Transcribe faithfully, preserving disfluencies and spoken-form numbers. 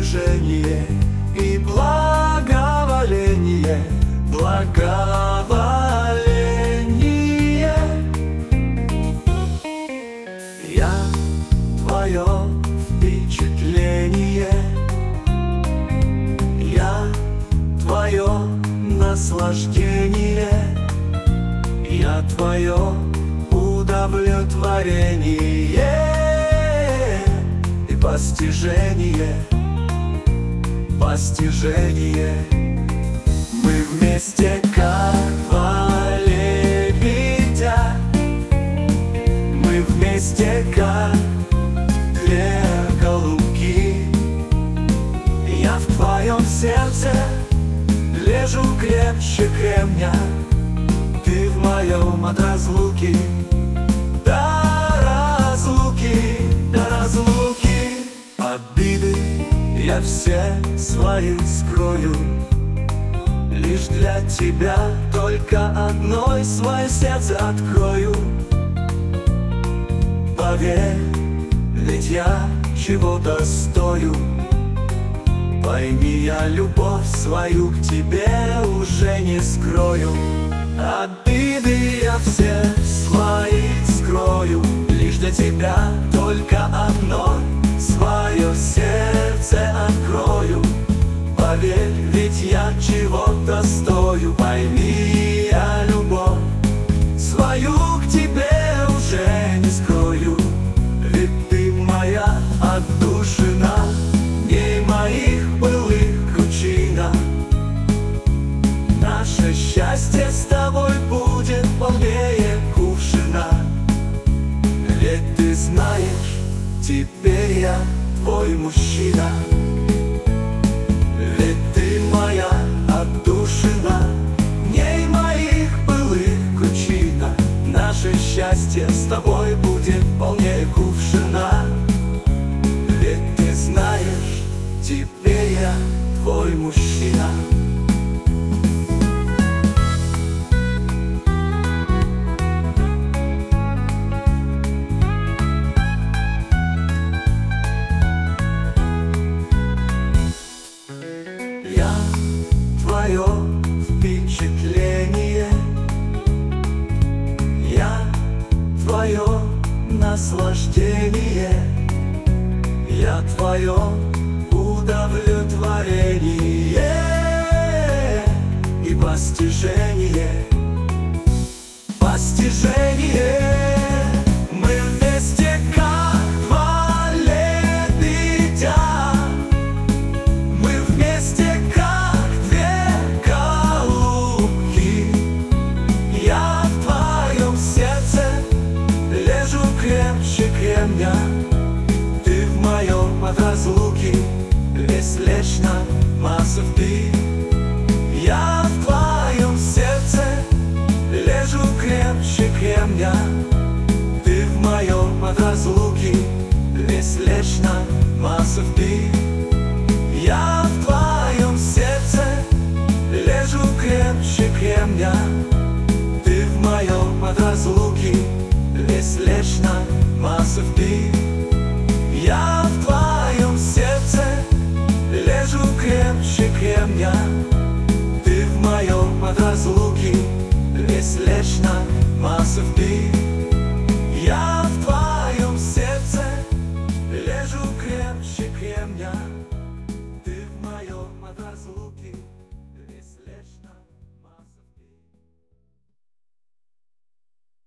постижение и благоволение, благоволение. Я твое впечатление, я твое наслаждение, я твое удовлетворение и постижение, постижение. Мы вместе, как два лебедя, мы вместе, как две голубки. Я в твоем сердце лежу крепче кремня, ты в моем от разлуки до разлуки, до разлуки. Обиды я все свои скрою, лишь для тебя только одной свое сердце открою. Поверь, ведь я чего-то стою. Пойми, я любовь свою к тебе уже не скрою. Обиды я все свои скрою, лишь для тебя только одно свое сердце открою. Поверь, ведь я чего-то стою. Пойми, я любовь свою к тебе уже не скрою. Ведь ты моя отдушина, дней моих былых кручина. Наше счастье с тобой будет полнее кувшина. Ведь ты знаешь, теперь я твой мужчина. Ведь ты моя отдушина, дней моих былых кручина. Наше счастье с тобой будет полнее кувшина. Ведь ты знаешь, теперь я твой мужчина. Я твое впечатление, я твое наслаждение, я твое удовлетворение и постижение, постижение. Мы вместе, как два лебедя, мы вместе, как две голубки. Я в твоем сердце лежу крепче кремня, ты в моем от разлуки весь лечь на massive beat. Я в твоем сердце лежу крепче кремня, ты в моем от разлуки весь лечь на massive beat. Я в твоем сердце лежу крепче кремня, ты в моем от разлуки весь лечь на massive beat. Я в твоем сердце лежу крепче кремня, ты в моем от разлуки весь лечь на massive beat.